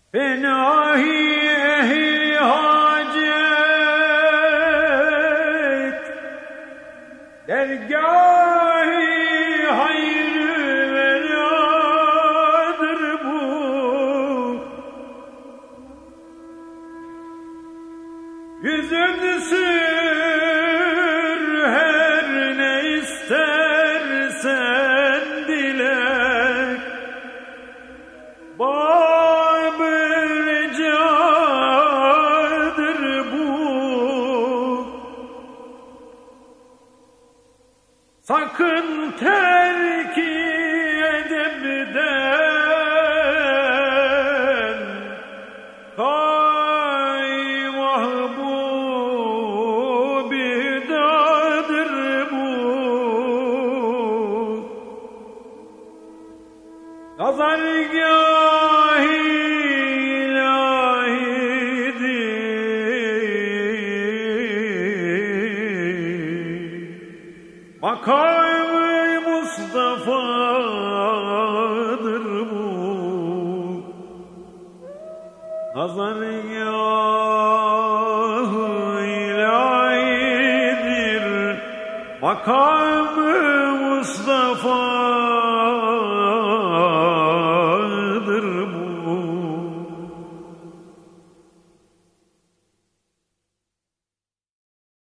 Fenahi ehli hacet, dergâhi hayrı veladır bu. Yüzünü sür her ne istersen dilek. Sakın terki edebden kaymah bu bidadır bu. Nazargâh-ı ilahidir, makam-ı Mustafa'dır bu. Nazargâh-ı ilahidir, makam-ı Mustafa.